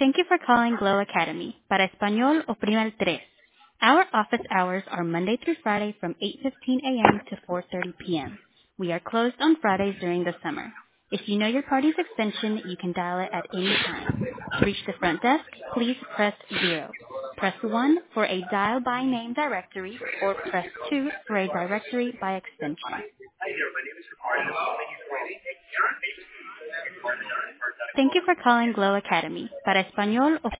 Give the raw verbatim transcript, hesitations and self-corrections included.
Thank you for calling Glow Academy. Para español, oprima el tres. Our office hours are Monday through Friday from eight fifteen a.m. to four thirty p.m. We are closed on Fridays during the summer. If you know your party's extension, you can dial it at any time. To reach the front desk, please press zero. Press one for a dial by name directory, or press two for a directory by extension. Thank you for calling Glow Academy. Para español,